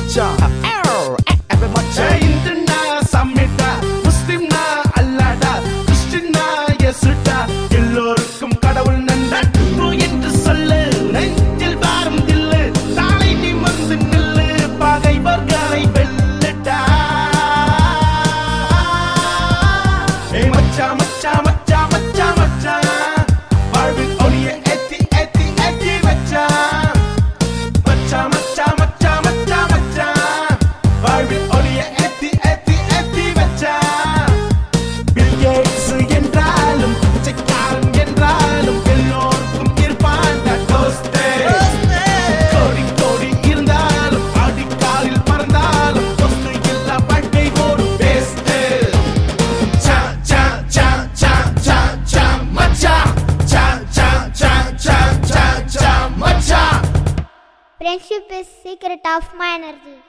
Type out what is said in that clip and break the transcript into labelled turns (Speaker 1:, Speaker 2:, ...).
Speaker 1: மச்சான் மச்சான்
Speaker 2: இந்துனா சம்மிட்டா முஸ்லிம்னா அல்லாடா கிறிஸ்டின்னா எசுட்டா எல்லோருக்கும் கடவுள் நண்பன் என்று சொல்லு நெஞ்சில் பாரம் தில்லு தாளை நிமிர்ந்து நில்லு பகைவர்களை வெல்லட்டா மச்சா மச்சா மச்சா மச்சா மச்சா வாழ்வில் ஒளிய ஏத்தி ஏத்தி ஏத்தி மச்சா மச்சா மச்சா மச்சா மச்சா மச்சா வாழ்வில் ஒளிய ஏத்தி ஏத்தி ஏத்தி மச்சா பில் கேட்ஸ் என்றாலும் பிச்சைக்காரன் என்றாலும் எல்லோருக்கும் இருப்பான் தோஸ்தே கோடி கோடி இருந்தாலும் அடிக்காலில் பறந்தாலும் தோஸ்து இல்ல வாழ்க்கை ஒரு பேஸ்ட் சா சா சா சா சா சா மச்சா சா சா சா சா சா சா மச்சா
Speaker 3: Friendship is secret of my energy.